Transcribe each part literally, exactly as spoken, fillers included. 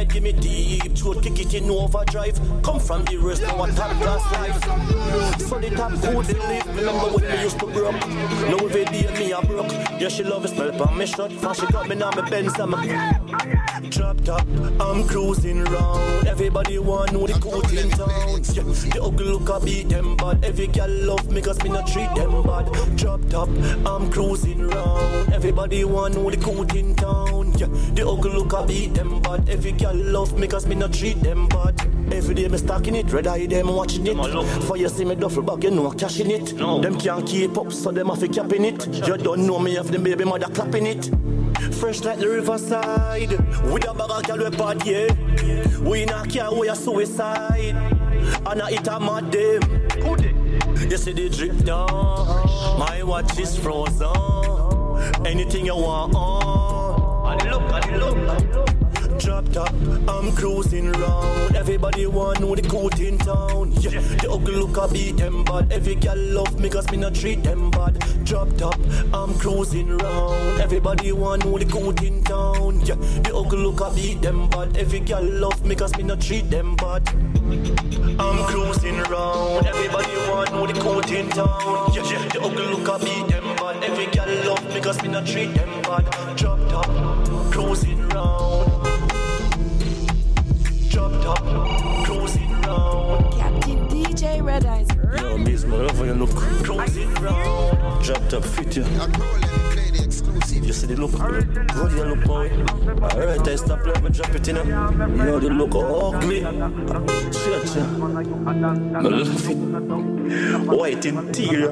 side, give me deep throat, kick it in overdrive. Come from the rest of my top class life. So the top food they live. Remember when we used to broke. Now every day me a broke. Yeah, she love it, smell on me shot. Fast she got me now me Benz and me drop top. I'm cruising round. Everybody want know the cool in town. Yeah, the ugly look a beat them bad. Every girl love me cause me not treat them bad. Drop top, I'm cruising round. Everybody want know the cool in town. Yeah, the ugly look a beat them bad. Every girl love me cause me not treat them bad. Every day me stacking it, red eye them watching it. For you see me duffel bag, you know cashing it. No. Them can't keep up, so them have to capping it. You don't know me if them baby mother clapping it. Fresh like the riverside, with a bag of girl we bad, yeah. We in a car, we a suicide. And I hit a mad them. You see the drip down, my watch is frozen. Anything you want on, and look, and look. Drop top, I'm cruising round. Everybody want know the coat in town. Yeah, the ugly look a beat them bad. Every girl love me cause me not treat them bad. Drop top, I'm cruising round. Everybody want know the coat in town. Yeah, the ugly look a beat them bad. Every girl love me cause me not treat them bad. I'm cruising round. Everybody want know the coat in town. Yeah, yeah, the ugly look a beat them bad. Every girl love me cause me not treat them bad. Drop top, cruising round. Drop top, cruising round. Captain D J Red Eyes. Yo, miss, my love when you look cruising round. Drop top, fit you. You see the look, good you look boy. Alright, I stop let me drop it in it. You know the look ugly. Shit, yeah. I love it. White interior.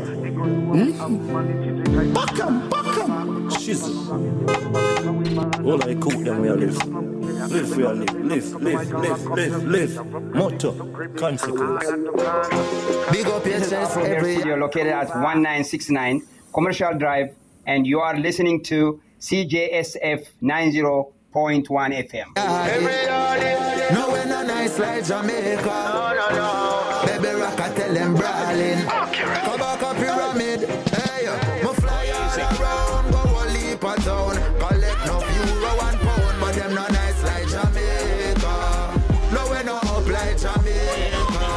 Hmm? Back 'em, back 'em. Shizzle. All I cook them where I live. Live where I live. Live, live, live, live, live. Motto, consequence. Big up your chest every studio located at one nine six nine Commercial Drive, and you are listening to C J S F ninety point one F M. No, we're not nice like Jamaica. No, no, no. Baby rock, I tell them brawling. Come back up pyramid. Hey, my fly all around. Go a leap a town. Collect no euro and pound. But them not nice like Jamaica. No, we're not up like Jamaica.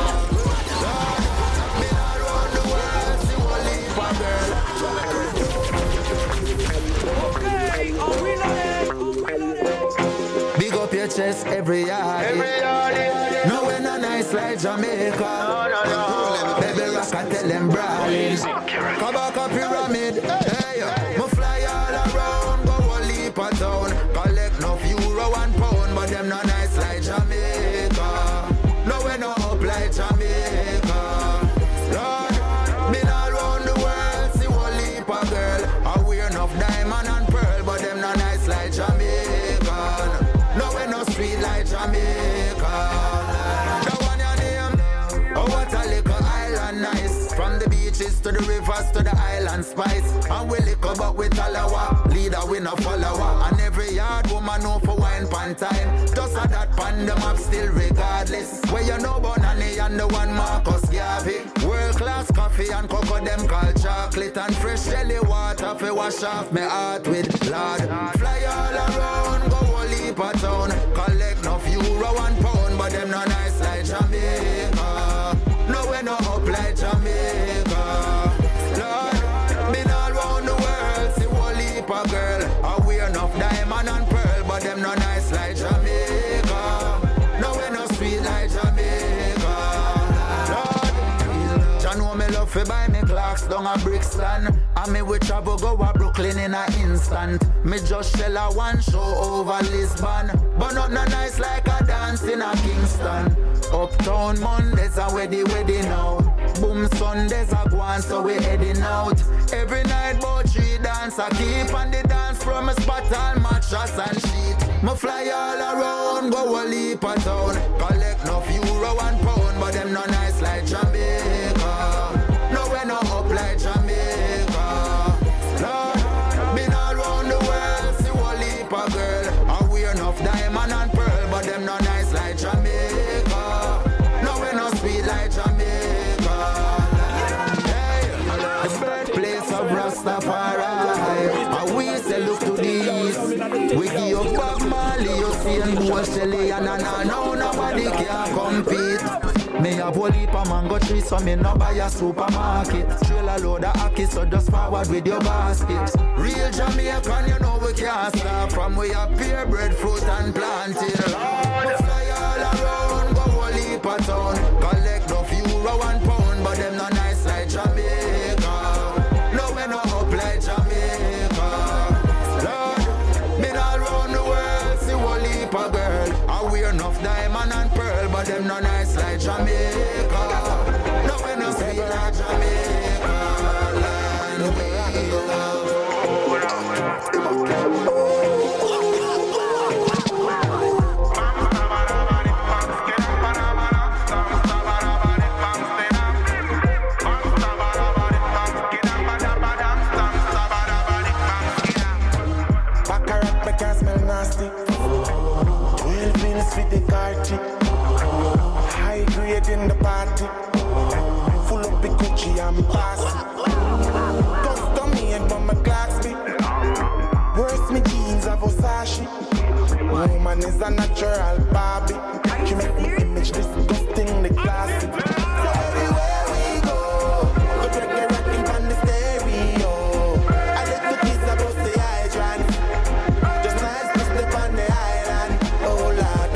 Me not run the world. See one leap a girl. Okay, are we not big up your chest every yard. Every yard. No, we're not nice like Jamaica. No, no, no. Baby rock, I tell them brawling. Come back up pyramid. Hey, my fly all around. Go a leap a town. Collect no euro and pound. But them not nice like Jamaica. No, we're not up like Jamaica. Lord, been all around the world. See one leap a girl. I wear enough diamond and pearl. But them not nice like Jamaica. No, we're not sweet like Jamaica. The one your name, oh what a little island nice. From the beaches to the rivers to the island spice. And we lick up with Alawa, leader we no follower. And every yard woman know for wine pan time. Just a that pan them up still regardless. Where you know Bonani and the one Marcus Garvey. World class coffee and cocoa them called chocolate. And fresh jelly water for wash off my heart with Lord. Fly all around, go a leap a town. Collect no euro and pound. But them not nice like Jamaica. No, we're not up like Jamaica. Lord, been all around the world. See one leap a girl. I wear enough diamond and pearl. But them not nice like Jamaica. No, we're not sweet like Jamaica. Lord, John know me love to buy me clocks down a Brixton. And me we travel go a Brooklyn in a instant. Me just shell a one show over Lisbon. But not no nice like a dance in a Kingston. Uptown Mondays are where the wedding now. Boom Sundays are gone so we heading out. Every night about three dance I keep on the dance from a spot all mattress and sheet. Me fly all around, go a leap a town. Collect no euro and pound, but them not nice like Jamaica. No we're not up like Jamaica. Lord, been all around the world, see one leap a girl. I wear enough diamond and pearl, but them not nice like Jamaica. No we're not sweet like Jamaica. Hey, the birthplace of Rastafari. And we say look to the east. We give up Bob Marley, you see and Bush alien and I know nobody can compete. Me have whole heap of mango trees, so me no buy a supermarket. Trailer load of hockey, so just forward with your basket. Real Jamaican, you know we can't stop from we have pear, breadfruit and planting. Lord, fly all around, go whole heap of town. Collect the euro and pound, but them no nice like Jamaica. No, we no up like Jamaica. Lord, me not round the world, see whole heap of girl. I wear enough diamond and pearl, but them no nice like Jamaica. No, we no sweet like Jamaica. Land we love. With the carty, high grade in the party, full of the Gucci and plastic. Custom made by my Clarksby. Worst me jeans of Versace. Woman is a natural Barbie. She make me image disgusting, the classic. So everywhere we go, go check the rocking on the stereo. I let the kids about the hydrant. Just nice to step on the island. Oh Lord.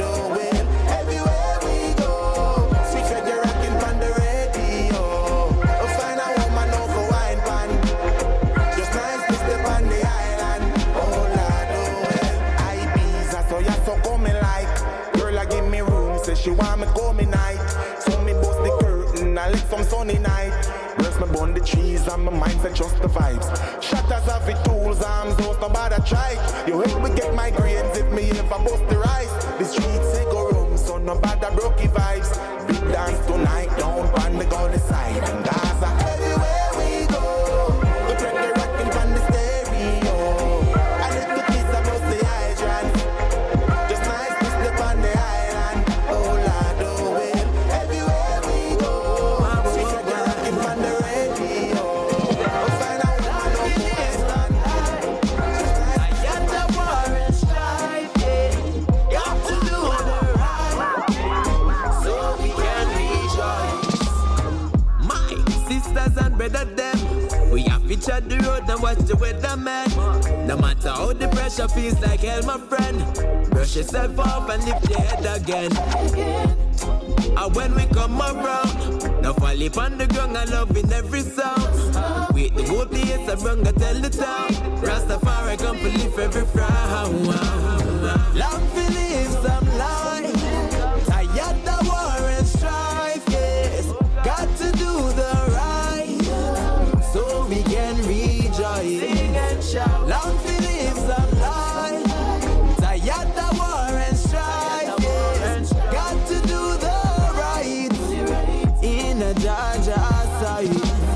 She want me call me night, so me bust the curtain, I lick some sunny night. Rest me bun the trees and my mindset just the vibes. Shatters have the tools, arms, those nobody try. You help me get my grains if me ever bust the rice. The streets they go room, so nobody broke vibes. Big dance tonight, down on the golden side and Gaza. Everywhere we go, we check the rockin' on the stereo. I let the kids about the hydrant. Just nice to step on the island. Better them. We have featured the road and watch the weather, man. No matter how the pressure feels like hell, my friend. Brush yourself off and lift your head again. And when we come around, no fall on the ground and love in every sound. Wait the whole place, I run to tell the town. Rastafari come to lift every frown. Long to live some life. Tired the war and strife, yes. Got to do the right. So we can rejoice. Sing and shout. Long to live some life. Tired the war and strife. Yes. Got to do the right. In a Georgia side.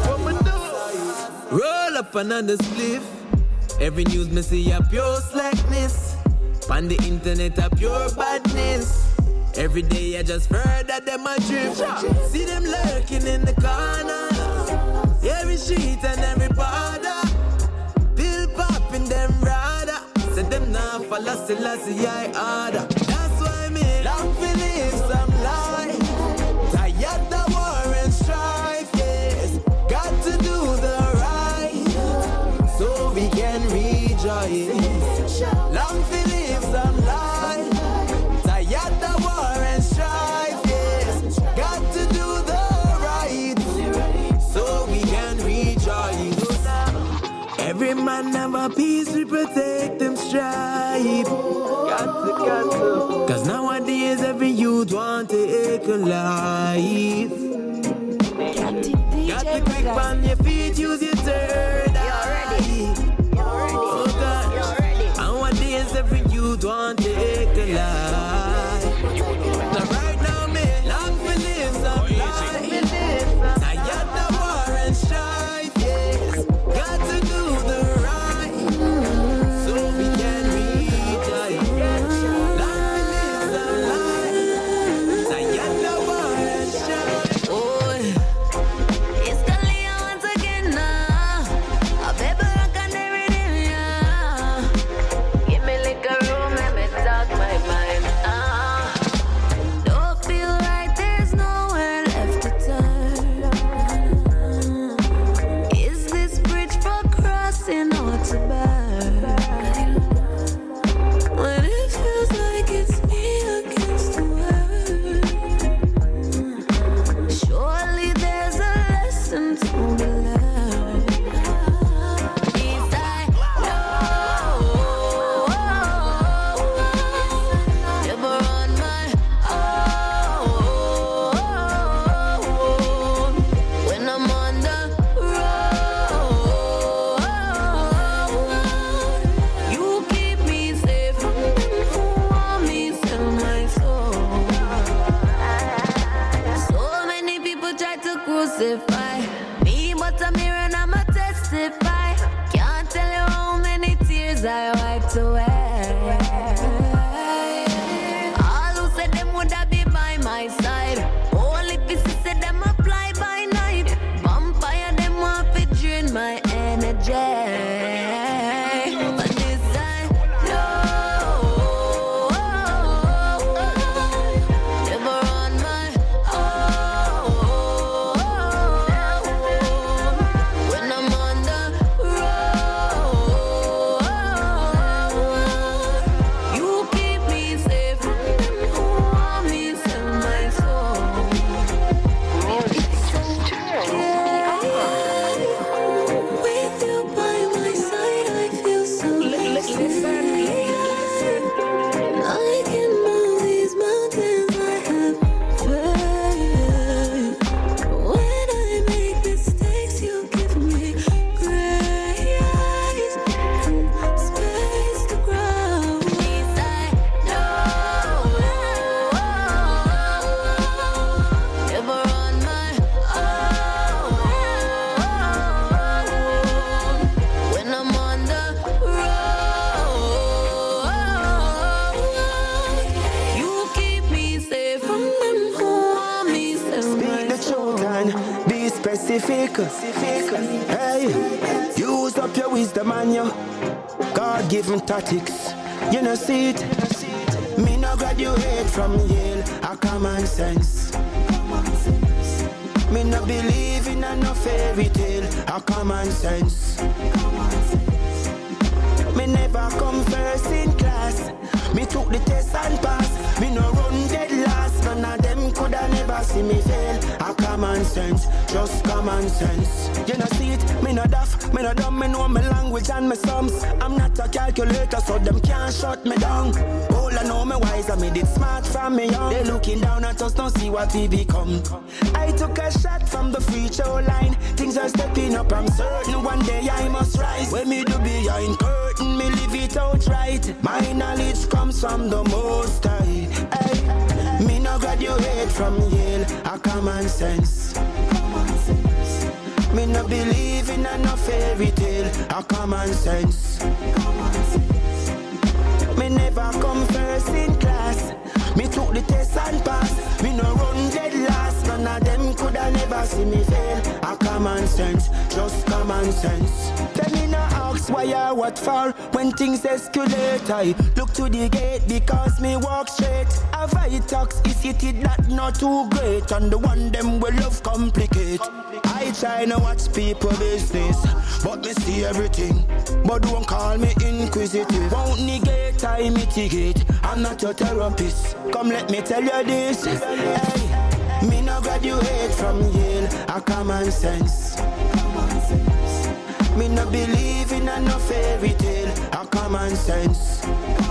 Roll up another spliff. Every news me see a pure slackness. On the internet a pure badness. Every day I just further them a drip. See them lurking in the corner. Every street and every border. Pill popping them rather. Say them now follow Selassie I order. That's why me long to live some life. Tired the war and strife, yes. Got to do the right. So we can rejoice. Long to live some life. Tired the war and strife, yes. Got to do the right. So we can rejoice. Every man have a piece to protect them stripe. Got to, got to. Cause nowadays every youth want to take a life. Got to quick on your feet, use your third eye. Oh God. Nowadays every youth want to take a life. Now right now me long to live some life. Tired the war and strife, yes. Got to do the right, so we can rejoice. Long to live some life. Tired the war and strife. Oh, it's Khalil once again. testify. Me but a mirror and I'ma testify. Can't tell you how many tears I wiped away. All who said them would have be by my side. Only pieces said them apply by night. Vampire them want to drain my energy. Hey, use up your wisdom and your God-given tactics. You know, see it. Me no graduate from Yale, a common sense. Me no believe in a no fairy tale, a common sense. Me never come first in class. Me took the test and pass. Me no run dead last. None of them coulda never see me fail. A common sense, just common sense. You know see it, me no daft, me no dumb. Me know my language and my sums. I'm not a calculator, so them can't shut me down. All I know me wise, I made it smart from me young. They looking down at us, don't see what we become. I took a shot from the free throw line. Things are stepping up, I'm certain one day I must rise. When me do behind curtain, me live it out right. My knowledge comes from the Most High. Hey, me no graduate from Yale, a common sense. Me no believe in a no fairy tale, a common sense. Me never come first in class. Me took the test and pass. Me no run dead last. None of them coulda never see me fail. A common sense, just common sense. Tell me no ask why or what for. When things escalate, I look to the gate because me walk straight. A Vitox is it that not too great. And the one them will love complicate. I try to watch people business, but me see everything. But don't call me inquisitive. Won't negate, I mitigate. I'm not your therapist. Come let me tell you this. Hey, me no graduate from Yale, a common sense. Me no believe in a no fairy tale, a common sense.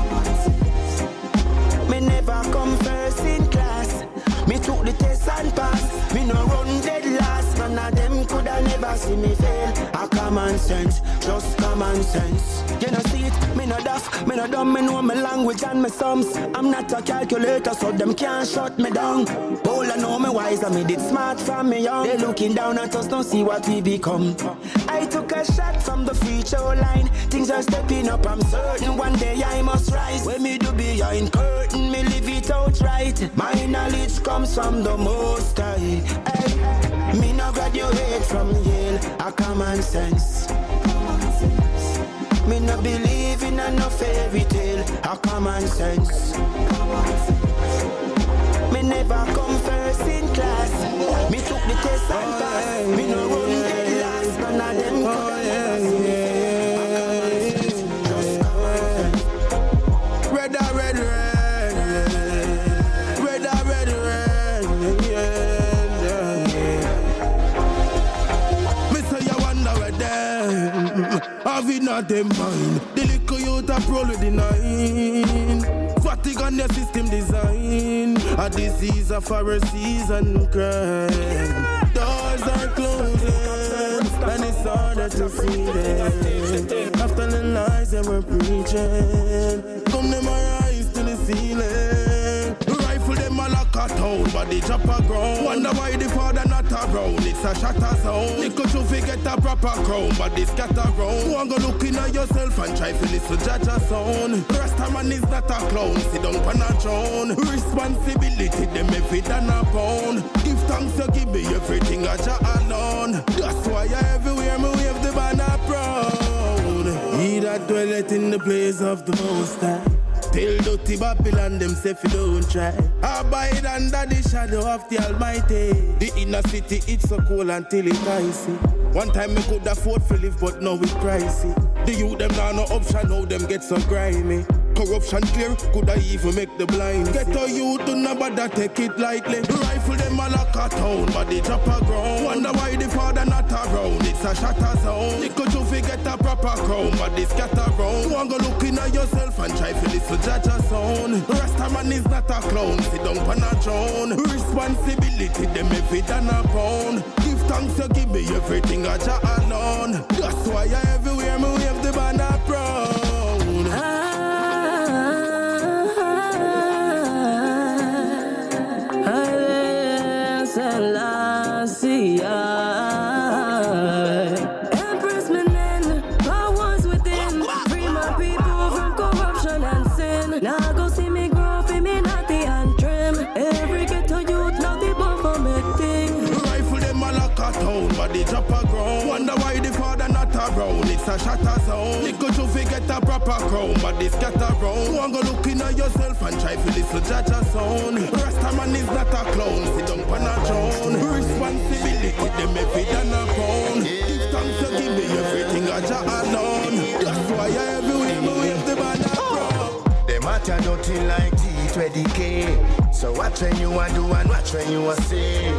Me never come first in class. Me took the test and pass. Me no run dead last. None of them coulda never see me fail. A common sense, just common sense. You know see it, me no daft, me no dumb. Me know my language and my sums. I'm not a calculator, so them can't shut me down. All I know me wise, I made it smart from me young. They looking down at us, don't see what we become. I took a shot from the free throw line. Things are stepping up, I'm certain one day I must rise. When me do behind curtain, me live it out right. My knowledge comes from the Most High. Hey, me no graduate from Yale, a common sense. Me no believe in a no fairy tale, a common sense. Me never come first in class. Me took the test and pass. Me no run dead last. None of them could have never see me fail. Red, red, red, red, red, red, red, yeah. Me say you wonder where them have it not them mind. The little youth a roll with the nine. Fatigue on their system design. A disease of our season crime. Doors are closing and it's harder to see them. After the lies that we're preaching, come them rise to the ceiling. Rifle them a lock lock a town, but the drop a ground. Wonder why the father not around, it's a shatter sound. Little you forget a proper crown, but this scatter round. Go and go looking at yourself and try to listen to Jaja sound. Rastaman is not a clown, sit down on a throne. Responsibility, them if it and a pound. Give thanks, you give me everything I Jah alone. That's why I everywhere me wave the banner proud. He that dwelleth in the place of the Most High. Tell dirty Babylon them say if you don't try. Abide under the shadow of the Almighty. The inner city it's so cold until it icy. One time me could afford to live but now it's pricey. The youth them now no option, now them get so grimy. Corruption clear, could I even make the blind? Get a youth to nobody take it lightly. The rifle them a lock a town, but they drop a ground. Wonder why the father not around, it's a shatter sound. Little you forget a proper crown, but they scatter round. Go and go looking at yourself and try to listen to Jaja sound. Rastaman is not a clown, sit down on a throne. Responsibility, them if it and a pound. Give thanks, you give me everything I Jah alone. That's why I everywhere me wave the banner proud. Empress Menen, powers within. Free my people from corruption and sin. Now go see me grow, for me naughty and trim. Every ghetto youth now the buffer make thing. Rifle them a lock a town, but they drop a ground. Wonder why the father not around, it's a shatter sound. Little you forget a proper crown, but they scatter round. Go and go looking at yourself and try to listen to Jaja sound. Rastaman is not a clown, sit down on a throne. Responsibility, them if it and a pound. Give thanks, you give me everything I Jah alone. That's why I everywhere me wave the banner proud. Them matter nothing like T twenty K. So watch when you a do and watch when you a say.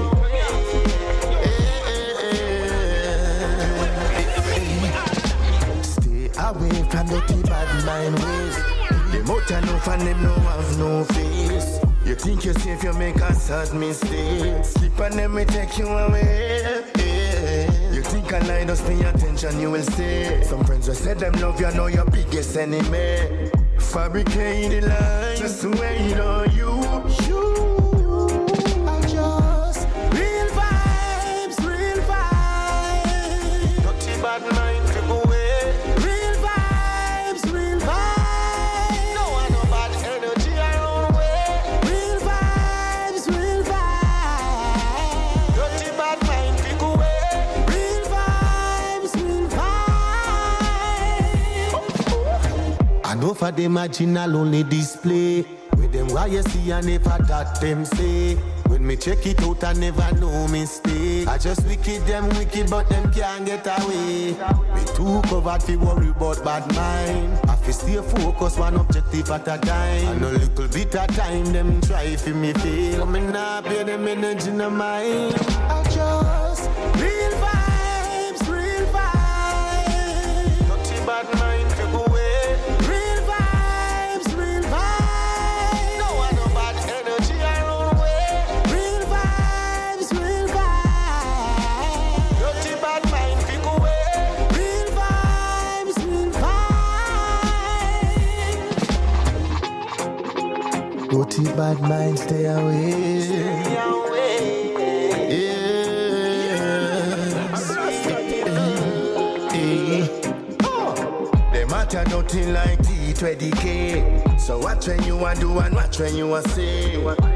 Stay away from the bad mind ways. The motor no fan them no have no face. You think you're safe, you make a sad mistake. Sleep and then me take you away. You think I lie, just pay attention, you will stay. Some friends will say them love you, know your biggest enemy. Fabricate lies, just to wait on you. You are just real vibes, real vibes. Dirty bad mind to go away. Real vibes, real vibes. No one no bad energy around way. Real vibes, real vibes. Dirty bad mind to go away. Real vibes, real vibes. I know for them marginal only display. With them why you see and never that them say. When me check it out I never know mistake. I just wicked them wicked but them can't get away. Me too covered fi worry about bad mind. I fi stay focused one objective at a time. And a little bit of time them try fi me fail. Me nah pay them energy in the mind. I just real vibes, real vibes. Dirty bad mind fi go away. Real vibes, real vibes. No one no bad energy around way. Real vibes, real vibes. Dirty bad mind fi go away. Real vibes, real vibes. Dirty bad mind stay away. Stay away. They matter nothing like T twenty K. So watch when you a do and watch when you a say.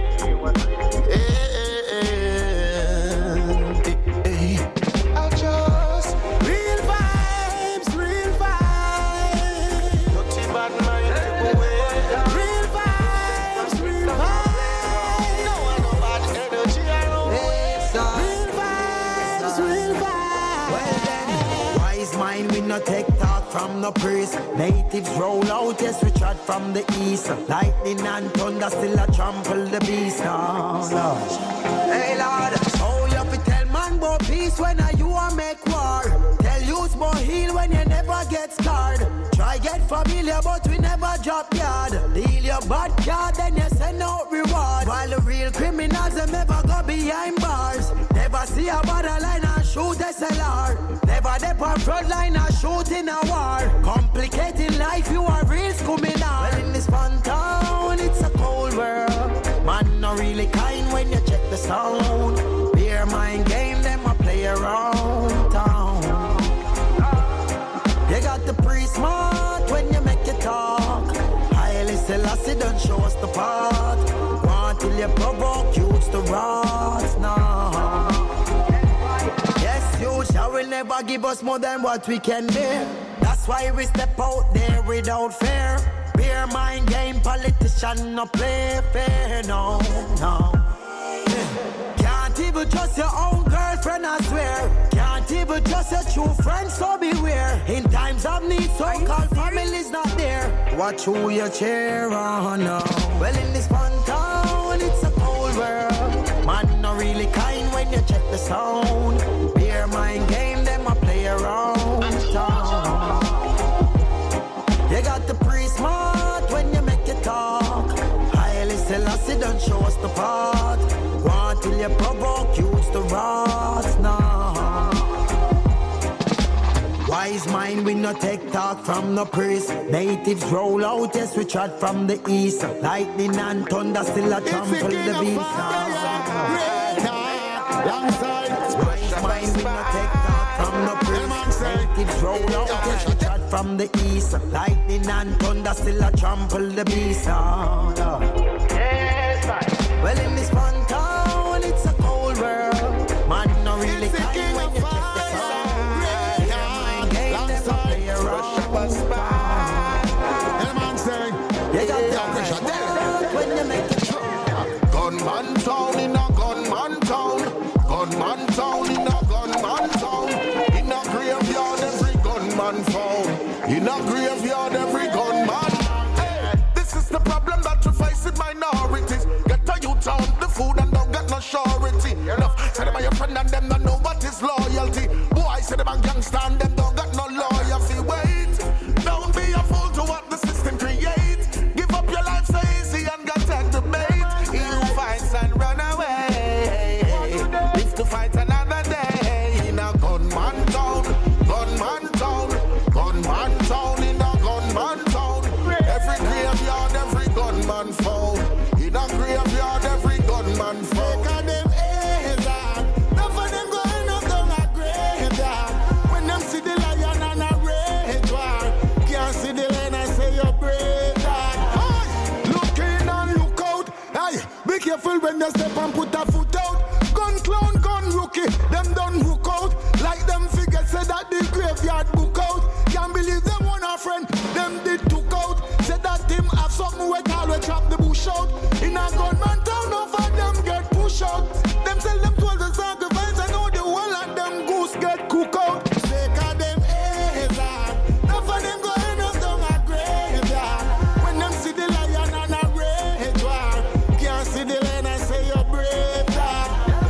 I just real vibes, real vibes. Dirty bad mind to go away. Real vibes, real vibes. No one no bad energy around. Real vibes, real vibes. Well then, wise mind we no take talk from no priest. Natives roll out, yes we chat from the east. Lightning and thunder still a trample the beast. Oh, Lord. Hey Lord, oh you fi tell man about peace when a you a make war. Tell you's more heal when you never get scarred. Try get familiar but we never drop yard. Deal your bad card then you send out reward. While the real criminals them never go behind bars. Never see a borderline and shoot S L R. Never dep on front line and shoot in a war. Complicating life, you are real criminal. Well in this fun town, it's a cold world. Man not really kind sound. Beer mind game, them a play around town. You got the pre-smart when you make it talk. Highly Selassie don't show us the part. Want till you provoke, use the rods now. Yes, you shall will never give us more than what we can bear. That's why we step out there without fear. Beer mind game, politician no play fair, no, no. Can't even trust your own girlfriend, I swear. Can't even trust your true friends, so beware. In times of need, so-called family's not there. Watch who you cheer on, no. Well, in this fun town, it's a cold world. Man, not really kind when you check the sound. Beer mind game, them a play around town. You got the pre-smart when you make it talk. Highly Selassie don't show us the part. Want till you provoke, use the rods now. Wise mind, we no take talk from no priest. Natives roll out, yes, we trot from the east. Lightning and thunder still a trample the beast. Wise mind, we no take talk from no priest. Natives roll out, yes, we trot from the east. Lightning and thunder still a trample the beast. Well, in this fun town, it's a cold world. Man, no really kind when you check the sound. Yeah, game them a play around. The man say, you got the pressure when you make it. Gunman town in a gunman town. Gunman town in a gunman town. In a graveyard, every gunman found. In a graveyard, every gunman. Hey, this is the problem that we face with minorities. Town, the food and don't get no surety. Enough, say them are your friend and them don't know what is loyalty. Boy, say them are gangster and them don't got no loyalty. Wait, don't be a fool to what the system creates. Give up your life so easy and got take the bait. He who fights and run away, live to fight another day. In a gunman town, gunman town, gunman town, in a gunman town. Every graveyard, every gunman found. In a graveyard, every gunman found. Take of them heads on. None of them go end up down a graveyard. When them see the lion and a rage war, can't see the lion and say you're brave, dog. Hey, look in and look out. Hey, be careful when you step and put a foot out. Gun clown, gun rookie, them done hook out. Like them figures say that the graveyard book out. Can't believe them one a friend, them did took out. Said that him have something we call we trap the bush out. In a gunman town, no for them get push out. Them sell them told the sacrifice, I know the whole of them goose get cook out. Sake of them heads on. No for them go end up down a graveyard. When them see the lion and a rage war, can't see the lion and say you're brave, dog.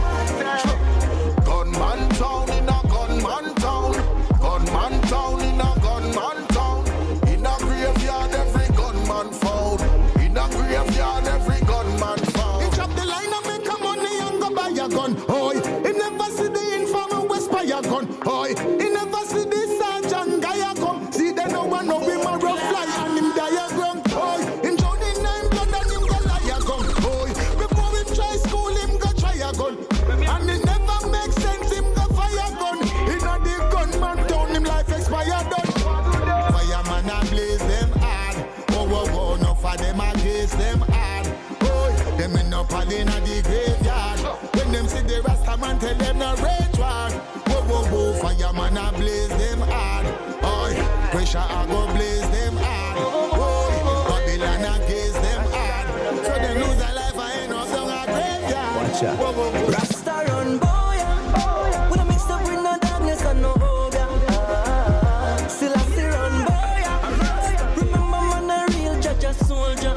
Gunman town in a gunman town. Gunman town in a gunman town. In a graveyard, every gunman found. In a graveyard, every gunman found. He chop the line and make a money and go buy a gun. Oi, he never see the informer west buy a gun. Oi, he never see the sergeant guy a come. See they no one know him a rough fly and him diagram. Oi, him drown in nine blood and him go lie a gun. Oi, before him try school him go try a gun. And it never makes sense him go fire gun. He not the gunman down him life expired done. Fireman and blaze them hard. Oh, oh, oh, no for them against them hard. Oh, them in up and in the graveyard. When them see the Rasta man tell them no rage war. Oh, oh, oh, fireman and blaze them hard. Oh, pressure I go blaze them hard. Oh, Babylon against them hard. So them lose their life and end up down a graveyard. Watch out. Oh, oh, oh. Rasta run boy, yeah. We don't mix up with no darkness and no hope, yeah. Still I see run boy, yeah. Remember man a real judge a soldier.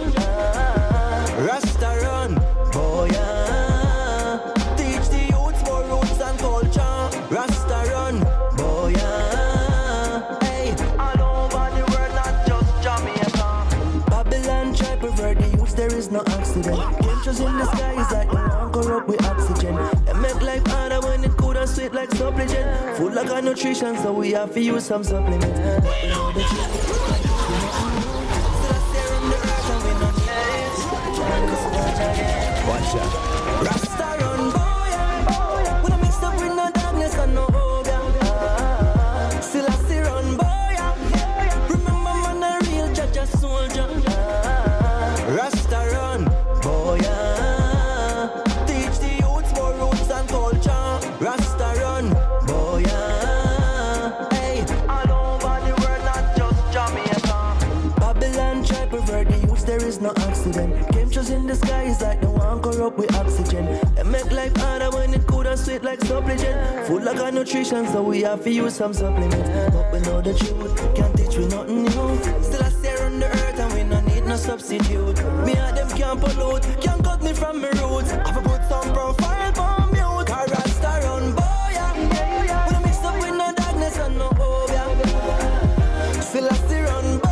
Rasta run boy, yeah. Teach the youths more roots and culture. Rasta run boy, yeah. Hey, all over the world, not just Jamaica. Babylon try pervert the youths, there is no accident. Chemtrails in the sky is like one corrupt with oxygen. They make life harder when it could and sweet like supplicant. Food like a nutrition, so we have to use some supplements. But you know the truth. Still I stare in the earth and we not change. Watch out. Rasta run. accident. Chemtrails in the sky is like the one corrupt with oxygen. They make life harder when it could and sweet like supplement. Food like a nutrition, so we have to use some supplements. But we know the truth, can't teach we nothing new. Still I stare on the earth and we don't need no substitute. Me and them can't pollute, can't cut me from my roots. I have put some profile for mute. Car Rasta run boy, yeah. We don't mix up with no darkness and no hope, yeah. Still I still run boy.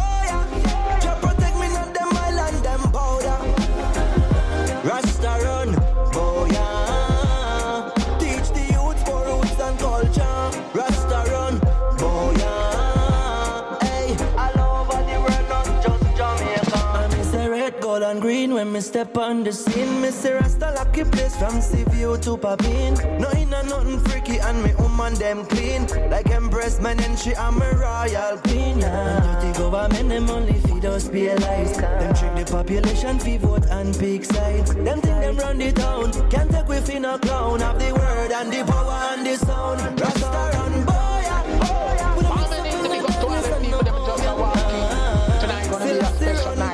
Rasta run, oh yeah. Teach the youth for roots and culture. Rasta run, oh yeah. Hey, all over the world, not just Jamaica. I miss a red, gold and green when me step on the scene. Miss a Rasta lucky place from Seaview to Papine. No inna nothing freaky and me woman them clean. Like Empress man and she am a royal queen. Yeah. And dirty government them only feed us pay lies. Them trick the population fi vote and pick sides. Them think them run the town. Can't take we fin a clown. Have the word and the power and the sound. Rasta run boy. How many in the big up to all the people them just a walking? Tonight gonna be a special night.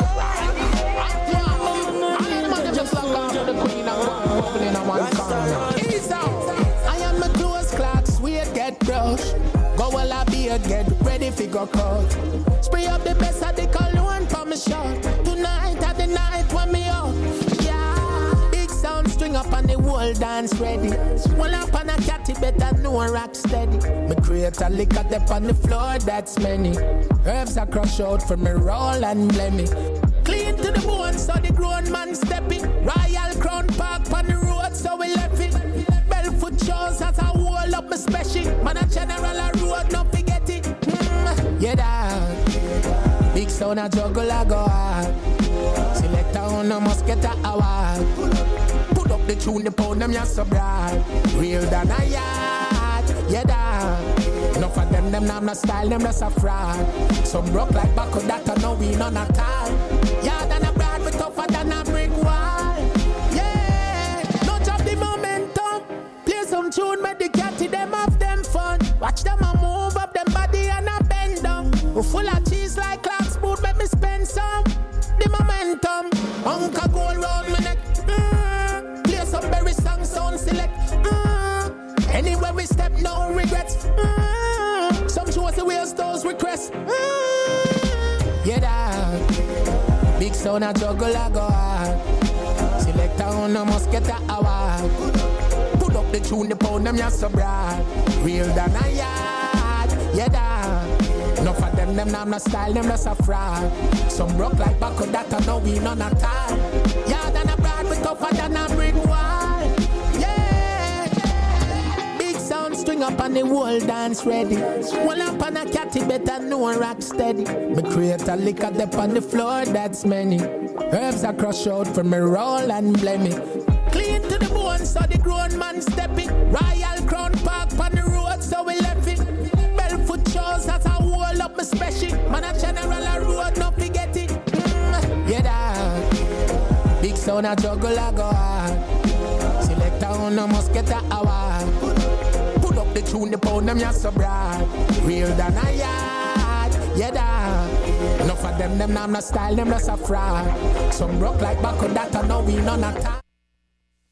Just like on to the queen and one bubbling on one corner. Ease out. I am a close clock, sweet get brush. Go while I be a get ready for go cut. Spray up the best of the cologne for me shot. Tonight at the night when me up. Yeah. Big sound string up on the whole dance ready. One up on a catty better no rock steady. Me create a lick at up on the floor that's many. Herbs are crush out from me roll and blame me. Clean to the bone, so the grown man stepping. Royal Crown Park on the road, so we left it. Belfoot shows as I wall up my special. Man a general a road, no forget it. Mm, yeah, dog. Big sound a juggle a go hard. Select on no must get a award. Put up the tune, the pound them ya so broad. Real than a yard, yeah, dog. Enough of them, them not no style, them just a fraud. Some broke like back of that, I know we none at all. Yeah, than a brand, we tougher than a brick wall. Yeah, no drop the momentum. Play some tune, make the catty them have them fun. Watch them a move up them body and a bend down. We full of cheese like clocks, boot, make me spend some. The momentum, Uncle gold round my neck. Mm. Play some berry song, sound select. Mm. Anywhere we step, no regrets. Mm. Some shows the wheels, those requests. Mm. Yeah, dog. Big sound a juggle a go hard. Select on no must get a award. Put up the tune, the pound them ya so broad. Real than a yard. Yeah, dog. Enough of them, them not no style, them just a fraud. Some broke like back of that, I know we none at all. Yeah, than a broad, we tougher than a brick wall. String up on the whole dance ready. One up on a catty better no rock steady. Me create a lick at the on the floor that's many. Herbs are crush out from me roll and blame me. Clean to the bone so the grown man stepping. Royal Crown Park on the road so we left it. Belfoot shows as I wall up my special. Man a general a road no forget it. Mm, yeah dog. Big sound a juggle a go hard. Select on no must get a award. The tune, the pound, them ya so broad. Real than a yard, yeah da. Enough of them, them not no style, them just a fraud. Some broke like back of that, I know we none at all.